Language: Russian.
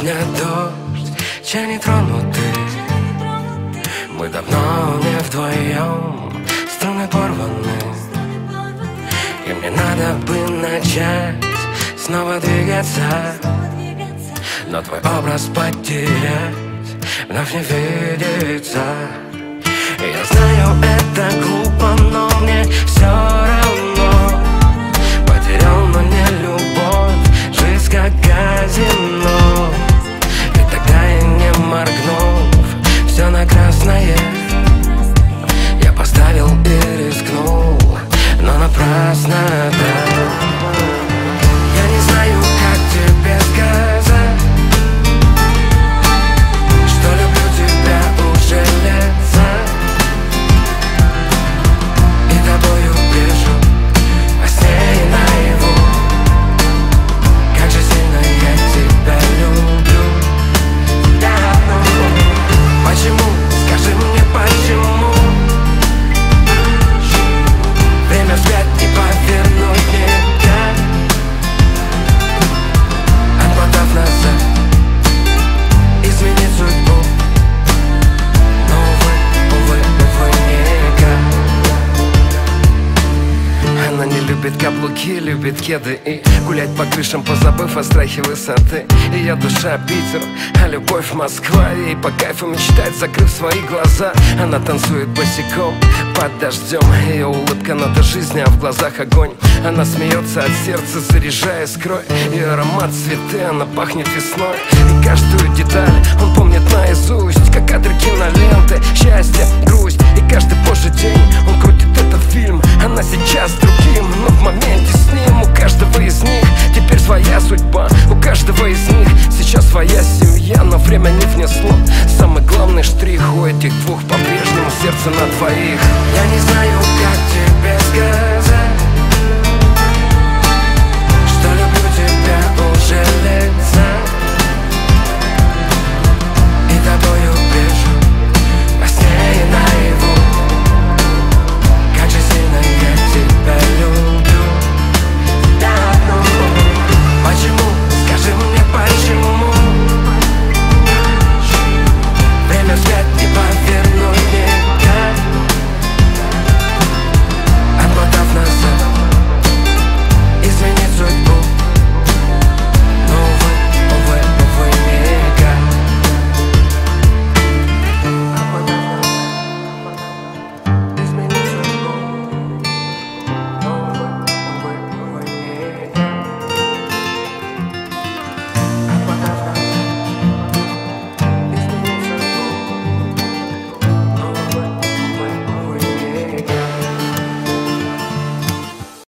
сегодня дождь, чай не тронутый. Мы давно не вдвоем, струны порваны, и мне надо бы начать снова двигаться, но твой образ потерять, вновь не видится. Я знаю, это глупо, но мне все равно. Потерял, но не любовь, жизнь как казино. И тогда и не моргнув, все на красное я поставил и рискнул, но напрасно, да. Я не знаю, как тебе сказать, что люблю тебя уже лет за. И тобою бежу во сне и наяву. Как же сильно я тебя люблю. Да, ну, почему? Скажи мне, почему? Время взгляд не повернуть никак, отмотав назад, изменить судьбу. Но увы, никак. Она не любит каблуки, любит кеды и гулять по крышам, позабыв о страхе высоты. Ее душа Питер, а любовь Москва. Ей по кайфу мечтать, закрыв свои глаза. Она танцует босиком под дождем. Ее улыбка нота жизни, а в глазах огонь. Она смеется от сердца, заряжая скрой. Ее аромат цветы, она пахнет весной. И каждую деталь он помнит наизусть, как кадры киноленты. Счастье, грусть, и каждый божий день он крутит этот фильм. Она сейчас с другим, но в моменте с ним. У каждого из них теперь своя судьба. У каждого из них сейчас своя семья. Но время не внесло самый главный штрих. У этих двух по-прежнему сердце на двоих.